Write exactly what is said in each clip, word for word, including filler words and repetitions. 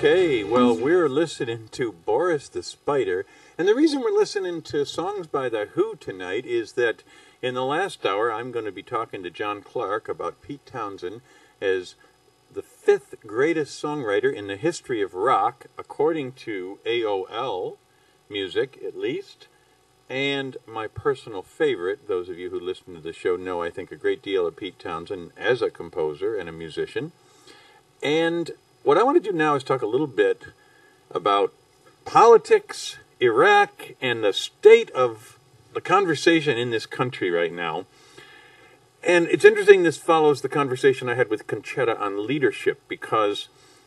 Okay, well, we're listening to Boris the Spider, and the reason we're listening to songs by The Who tonight is that in the last hour I'm going to be talking to John Clark about Pete Townshend as the fifth greatest songwriter in the history of rock, according to A O L Music, at least, and my personal favorite. Those of you who listen to the show know I think a great deal of Pete Townshend as a composer and a musician. And what I want to do now is talk a little bit about politics, Iraq, and the state of the conversation in this country right now. And it's interesting this follows the conversation I had with Concetta on leadership, because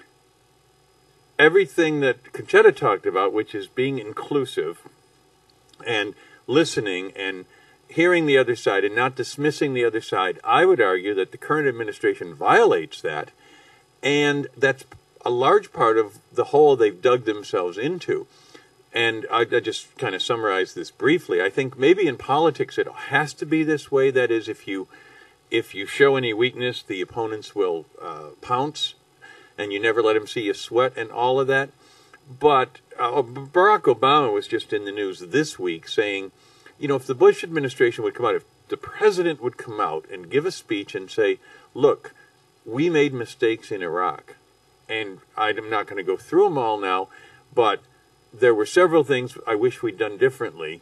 everything that Concetta talked about, which is being inclusive and listening and hearing the other side and not dismissing the other side, I would argue that the current administration violates that. And that's a large part of the hole they've dug themselves into. And I, I just kind of summarize this briefly. I think maybe in politics it has to be this way. That is, if you if you show any weakness, the opponents will uh, pounce, and you never let them see you sweat and all of that. But uh, Barack Obama was just in the news this week saying, you know, if the Bush administration would come out, if the president would come out and give a speech and say, look, we made mistakes in Iraq, and I'm not going to go through them all now, but there were several things I wish we'd done differently.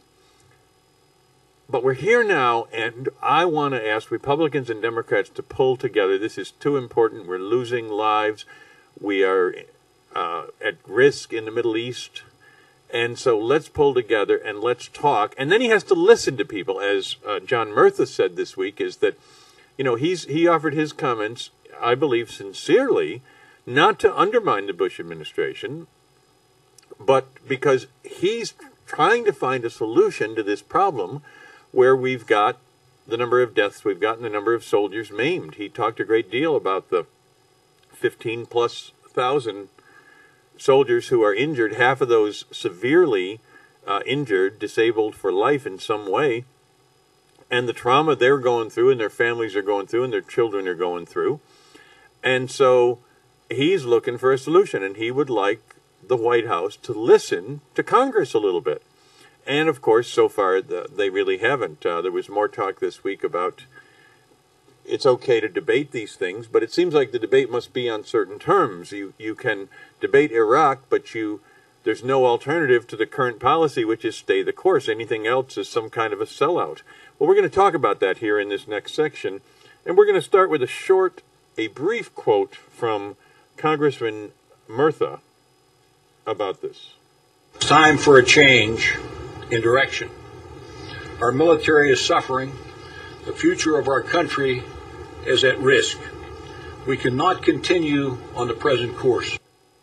But we're here now, and I want to ask Republicans and Democrats to pull together. This is too important. We're losing lives. We are uh, at risk in the Middle East. And so let's pull together and let's talk. And then he has to listen to people, as uh, John Murtha said this week, is that, you know, he's he offered his comments, I believe sincerely, not to undermine the Bush administration, but because he's trying to find a solution to this problem where we've got the number of deaths we've got and the number of soldiers maimed. He talked a great deal about the fifteen plus thousand soldiers who are injured, half of those severely uh, injured, disabled for life in some way, and the trauma they're going through and their families are going through and their children are going through. And so he's looking for a solution, and he would like the White House to listen to Congress a little bit. And, of course, so far the, they really haven't. Uh, there was more talk this week about it's okay to debate these things, but it seems like the debate must be on certain terms. You you can debate Iraq, but you there's no alternative to the current policy, which is stay the course. Anything else is some kind of a sellout. Well, we're going to talk about that here in this next section, and we're going to start with a short, a brief quote from Congressman Murtha about this. It's time for a change in direction. Our military is suffering. The future of our country is at risk. We cannot continue on the present course.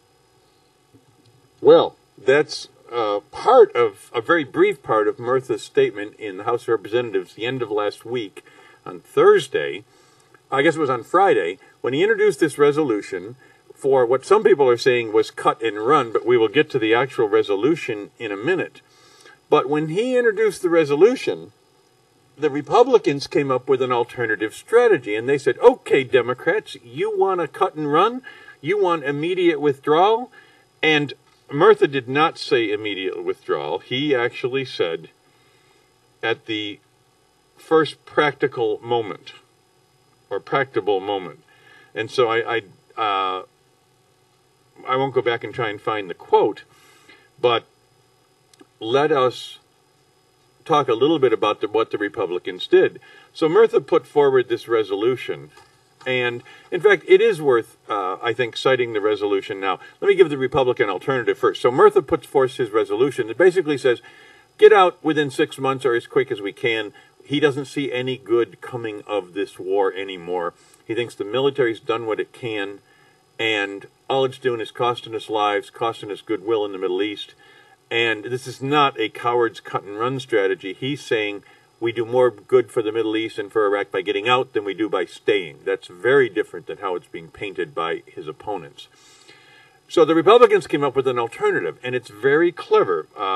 Well, that's uh, part of, a very brief part of Murtha's statement in the House of Representatives the end of last week on Thursday. I guess it was on Friday, when he introduced this resolution for what some people are saying was cut and run, but we will get to the actual resolution in a minute. But when he introduced the resolution, the Republicans came up with an alternative strategy, and they said, okay, Democrats, you want to cut and run? You want immediate withdrawal? And Murtha did not say immediate withdrawal. He actually said, at the first practical moment, or practicable moment. And so I, I, uh, I won't go back and try and find the quote, but let us talk a little bit about the, what the Republicans did. So Murtha put forward this resolution, and in fact, it is worth, uh, I think, citing the resolution now. Let me give the Republican alternative first. So Murtha puts forth his resolution that basically says, get out within six months or as quick as we can. He doesn't see any good coming of this war anymore. He thinks the military's done what it can, and all it's doing is costing us lives, costing us goodwill in the Middle East. And this is not a coward's cut-and-run strategy. He's saying we do more good for the Middle East and for Iraq by getting out than we do by staying. That's very different than how it's being painted by his opponents. So the Republicans came up with an alternative, and it's very clever. Uh,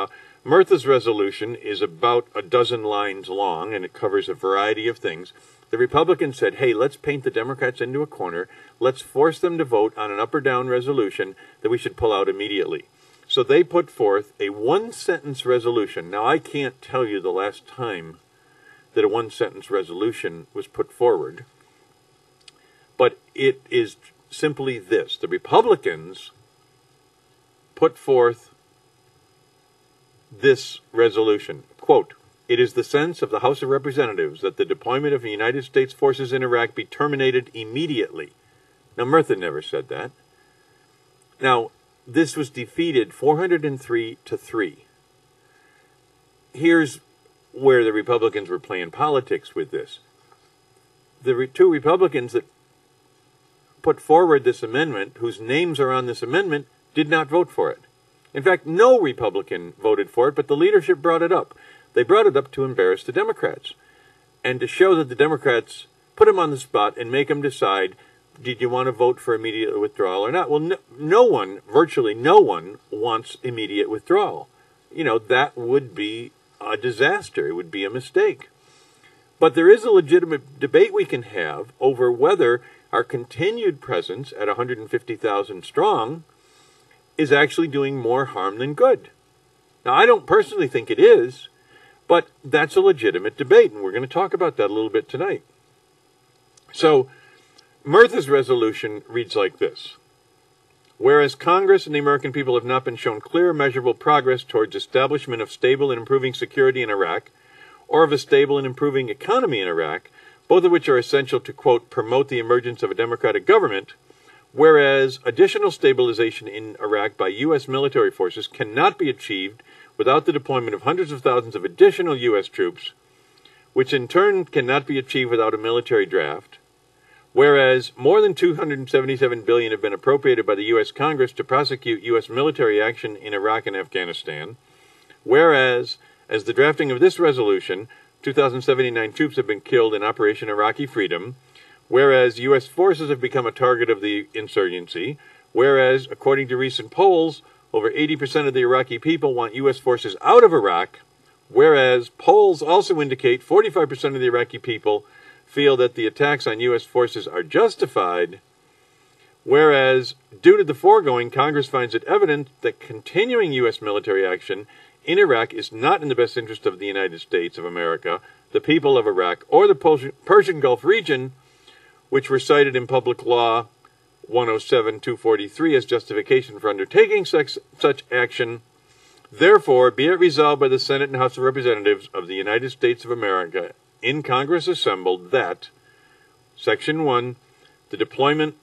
Murtha's resolution is about a dozen lines long, and it covers a variety of things. The Republicans said, hey, let's paint the Democrats into a corner. Let's force them to vote on an up or down resolution that we should pull out immediately. So they put forth a one-sentence resolution. Now, I can't tell you the last time that a one-sentence resolution was put forward, but it is simply this. The Republicans put forth this resolution, quote, "It is the sense of the House of Representatives that the deployment of the United States forces in Iraq be terminated immediately." Now, Murtha never said that. Now, this was defeated four hundred three to three. Here's where the Republicans were playing politics with this. The re- two Republicans that put forward this amendment, whose names are on this amendment, did not vote for it. In fact, no Republican voted for it, but the leadership brought it up. They brought it up to embarrass the Democrats and to show that the Democrats put them on the spot and make them decide, did you want to vote for immediate withdrawal or not? Well, no, no one, virtually no one, wants immediate withdrawal. You know, that would be a disaster. It would be a mistake. But there is a legitimate debate we can have over whether our continued presence at one hundred fifty thousand strong is actually doing more harm than good. Now, I don't personally think it is, but that's a legitimate debate, and we're going to talk about that a little bit tonight. So, Murtha's resolution reads like this. Whereas Congress and the American people have not been shown clear, measurable progress towards establishment of stable and improving security in Iraq, or of a stable and improving economy in Iraq, both of which are essential to, quote, promote the emergence of a democratic government, whereas additional stabilization in Iraq by U S military forces cannot be achieved without the deployment of hundreds of thousands of additional U S troops, which in turn cannot be achieved without a military draft, whereas more than two hundred seventy-seven billion dollars have been appropriated by the U S Congress to prosecute U S military action in Iraq and Afghanistan, whereas, as the drafting of this resolution, two thousand seventy-nine troops have been killed in Operation Iraqi Freedom, whereas U S forces have become a target of the insurgency, whereas, according to recent polls, over eighty percent of the Iraqi people want U S forces out of Iraq, whereas polls also indicate forty-five percent of the Iraqi people feel that the attacks on U S forces are justified, whereas, due to the foregoing, Congress finds it evident that continuing U S military action in Iraq is not in the best interest of the United States of America, the people of Iraq, or the Persian Gulf region, which were cited in Public Law one oh seven two forty-three as justification for undertaking such, such action. Therefore, be it resolved by the Senate and House of Representatives of the United States of America in Congress assembled that, Section one, the deployment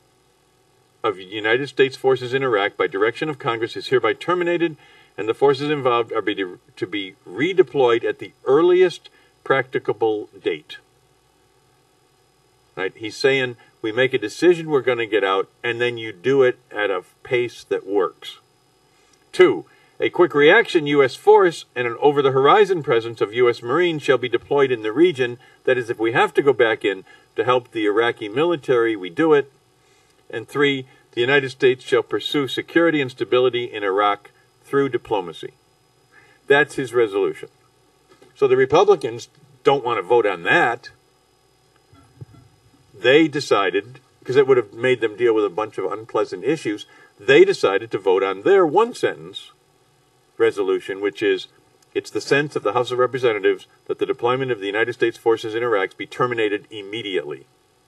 of United States forces in Iraq by direction of Congress is hereby terminated, and the forces involved are be de- to be redeployed at the earliest practicable date. Right? He's saying we make a decision we're going to get out, and then you do it at a pace that works. Two, a quick reaction U S force and an over-the-horizon presence of U S Marines shall be deployed in the region. That is, if we have to go back in to help the Iraqi military, we do it. And three, the United States shall pursue security and stability in Iraq through diplomacy. That's his resolution. So the Republicans don't want to vote on that. They decided, because it would have made them deal with a bunch of unpleasant issues, they decided to vote on their one-sentence resolution, which is, it's the sense of the House of Representatives that the deployment of the United States forces in Iraq be terminated immediately.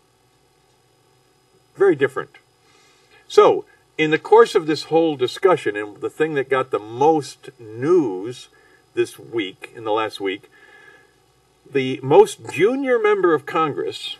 Very different. So, in the course of this whole discussion, and the thing that got the most news this week, in the last week, the most junior member of Congress,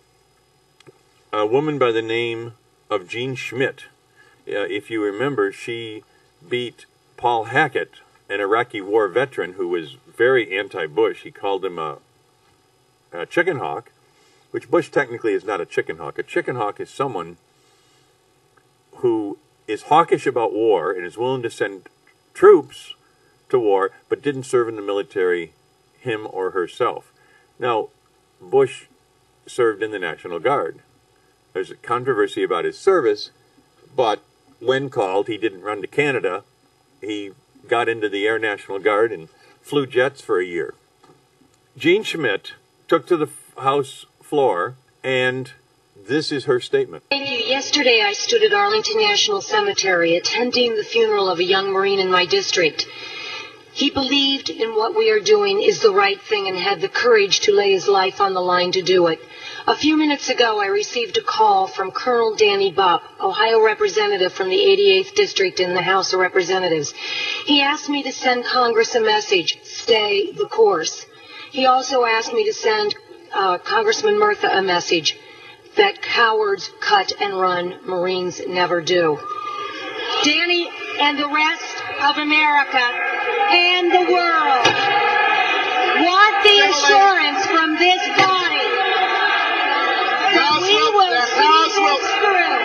a woman by the name of Jean Schmidt, uh, if you remember, she beat Paul Hackett, an Iraqi war veteran who was very anti-Bush. He called him a, a chicken hawk, which Bush technically is not a chicken hawk. A chicken hawk is someone who is hawkish about war and is willing to send troops to war, but didn't serve in the military, him or herself. Now, Bush served in the National Guard. There's a controversy about his service, but when called, he didn't run to Canada. He got into the Air National Guard and flew jets for a year. Jean Schmidt took to the House floor, and this is her statement. Thank you. Yesterday I stood at Arlington National Cemetery attending the funeral of a young Marine in my district. He believed in what we are doing is the right thing and had the courage to lay his life on the line to do it. A few minutes ago, I received a call from Colonel Danny Bupp, Ohio representative from the eighty-eighth District in the House of Representatives. He asked me to send Congress a message, stay the course. He also asked me to send uh, Congressman Murtha a message, that cowards cut and run, Marines never do. Danny and the rest of America and the world want the assurance from this body that we will see this through.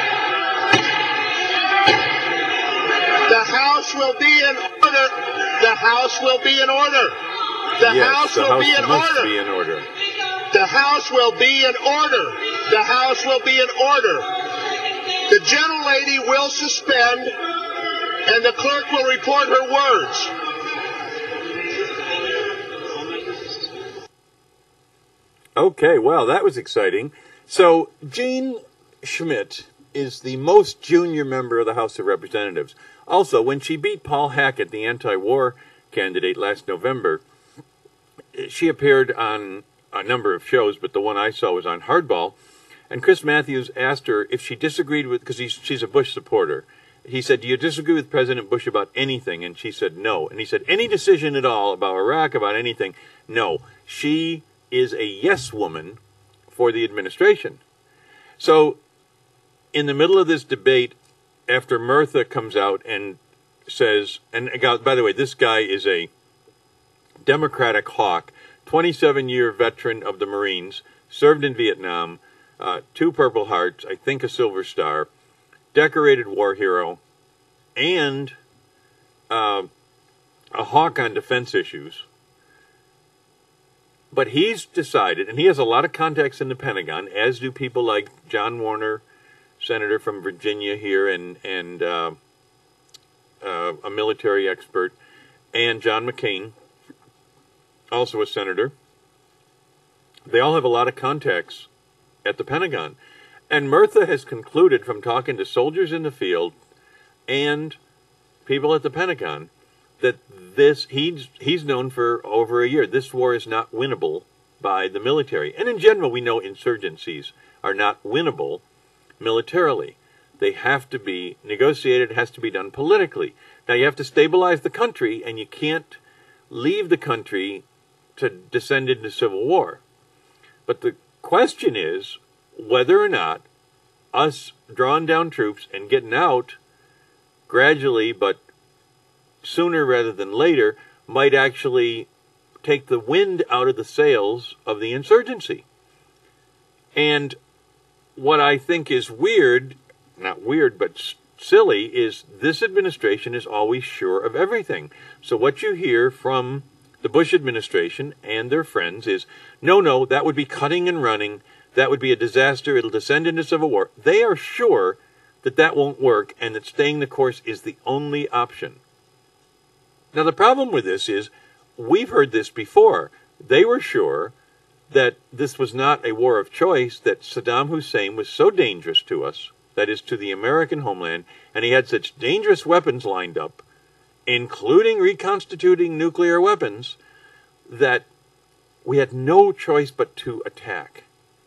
The House will be in order. The House will be in order. The yes, House the will House be in must order. be in order. The House will be in order. The House will be in order. The gentlelady will suspend, and the clerk will report her words. Okay, well, that was exciting. So, Jean Schmidt is the most junior member of the House of Representatives. Also, when she beat Paul Hackett, the anti-war candidate, last November, she appeared on a number of shows, but the one I saw was on Hardball. And Chris Matthews asked her if she disagreed with, because she's a Bush supporter. He said, do you disagree with President Bush about anything? And she said, no. And he said, any decision at all about Iraq, about anything? No. She is a yes woman for the administration. So, in the middle of this debate, after Murtha comes out and says, and by the way, this guy is a Democratic hawk, twenty-seven year veteran of the Marines, served in Vietnam, uh, two Purple Hearts, I think a Silver Star, decorated war hero, and uh, a hawk on defense issues. But he's decided, and he has a lot of contacts in the Pentagon, as do people like John Warner, senator from Virginia here, and, and uh, uh, a military expert, and John McCain, also a senator. They all have a lot of contacts at the Pentagon. And Murtha has concluded from talking to soldiers in the field and people at the Pentagon that this, he's, he's known for over a year, this war is not winnable by the military. And in general, we know insurgencies are not winnable militarily. They have to be negotiated, it has to be done politically. Now, you have to stabilize the country, and you can't leave the country to descend into civil war. But the question is whether or not us drawing down troops and getting out gradually, but sooner rather than later, might actually take the wind out of the sails of the insurgency. And what I think is weird, not weird, but silly, is this administration is always sure of everything. So what you hear from the Bush administration and their friends is, no, no, that would be cutting and running. That would be a disaster. It'll descend into civil war. They are sure that that won't work and that staying the course is the only option. Now, the problem with this is we've heard this before. They were sure that this was not a war of choice, that Saddam Hussein was so dangerous to us, that is, to the American homeland, and he had such dangerous weapons lined up, including reconstituting nuclear weapons, that we had no choice but to attack.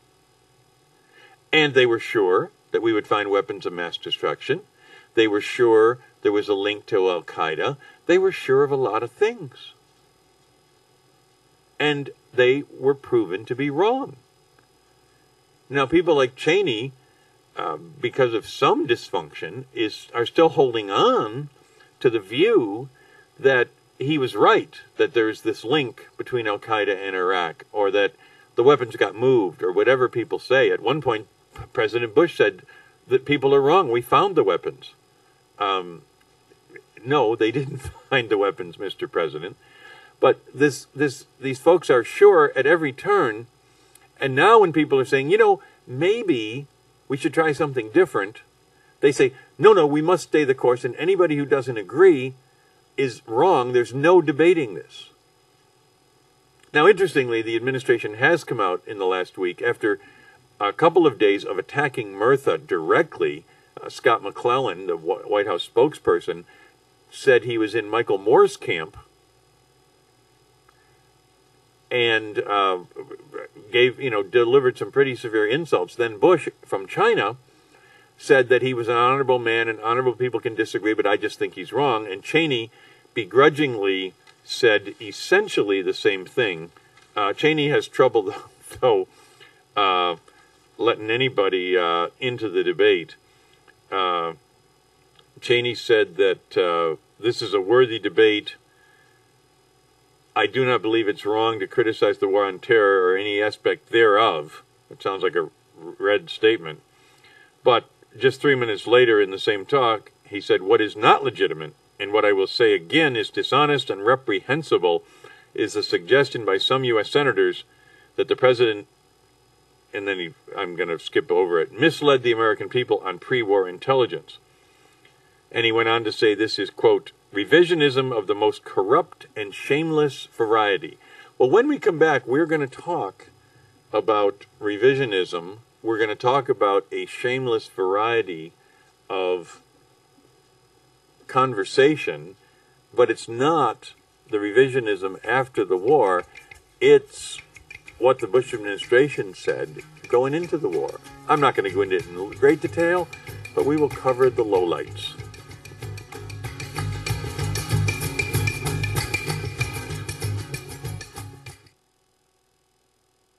And they were sure that we would find weapons of mass destruction. They were sure there was a link to Al-Qaeda. They were sure of a lot of things. And they were proven to be wrong. Now, people like Cheney, uh, because of some dysfunction, is are still holding on to the view that he was right, that there's this link between Al-Qaeda and Iraq, or that the weapons got moved, or whatever people say. At one point, President Bush said that people are wrong. We found the weapons. Um, no, they didn't find the weapons, Mister President. But this, this, these folks are sure at every turn. And now when people are saying, you know, maybe we should try something different, they say, no, no, we must stay the course. And anybody who doesn't agree is wrong. There's no debating this. Now, interestingly, the administration has come out in the last week after a couple of days of attacking Murtha directly. Uh, Scott McClellan, the White House spokesperson, said he was in Michael Moore's camp and uh, gave, you know, delivered some pretty severe insults. Then Bush from China said that he was an honorable man and honorable people can disagree, but I just think he's wrong. And Cheney begrudgingly said essentially the same thing. Uh, Cheney has trouble, though, uh, letting anybody uh, into the debate. Uh, Cheney said that uh, this is a worthy debate. I do not believe it's wrong to criticize the war on terror or any aspect thereof. It sounds like a red statement. But just three minutes later in the same talk, he said, what is not legitimate, and what I will say again is dishonest and reprehensible, is the suggestion by some U S senators that the president, and then he, I'm going to skip over it, misled the American people on pre-war intelligence. And he went on to say this is, quote, revisionism of the most corrupt and shameless variety. Well, when we come back, we're going to talk about revisionism. We're going to talk about a shameless variety of conversation, but it's not the revisionism after the war. It's what the Bush administration said going into the war. I'm not going to go into it in great detail, but we will cover the lowlights.